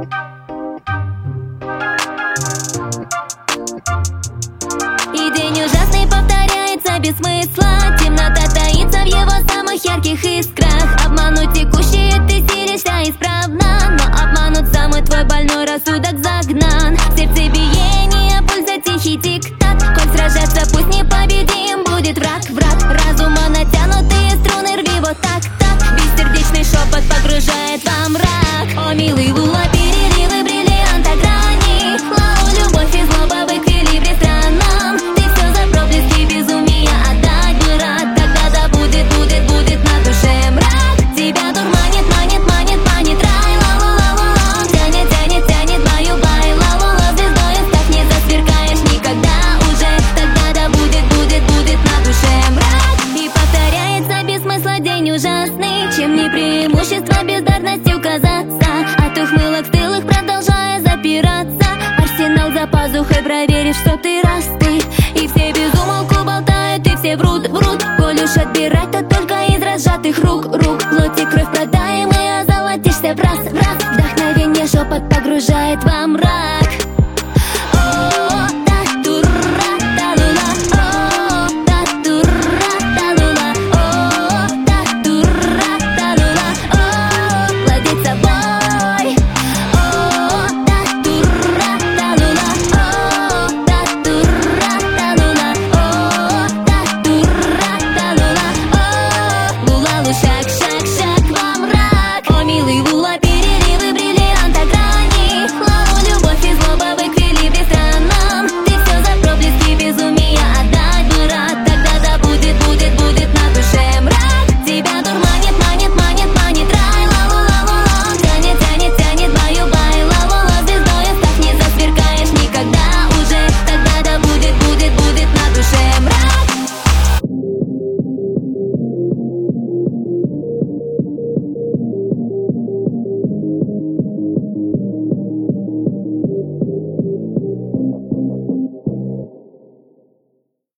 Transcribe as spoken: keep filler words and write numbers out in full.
И день ужасный повторяется без смысла. Темнота таится в его самых ярких искрах. Обмануть текущие ты силишься исправно, но обманут самый твой больной рассудок загнан. В сердцебиение пульса тихий тик-так. Коль сражаться пусть непобедим будет враг. Враг разума натянутые струны, рви вот так, так. Бессердечный шепот погружает во мрак. О, милый лула, переливы бриллианта грани. Лау, любовь и злоба в эквилибре странном. Ты все за проблески безумия отдать бы рад. Тогда да будет, будет, будет на душе мрак. Тебя дурманит, манит, манит, манит рай. Ла-ла-ла-ла-ла, тянет, тянет, тянет баю-бай. Ла-ла-ла, звездой став, не засверкаешь никогда уже. Тогда да будет, будет, будет на душе мрак. И повторяется без смысла день ужасный. Чем не преимущество бездарностью казаться. От ухмылок стылых продолжая запираться. Арсенал за пазухой проверишь, что ты раз ты. И все без умолку болтают, и все врут, врут. Коль уж отбирать, то только из разжатых рук, рук. Плоть и кровь продаем, и озолотишься в раз, в раз. Вдохновение шепот погружает во мрак.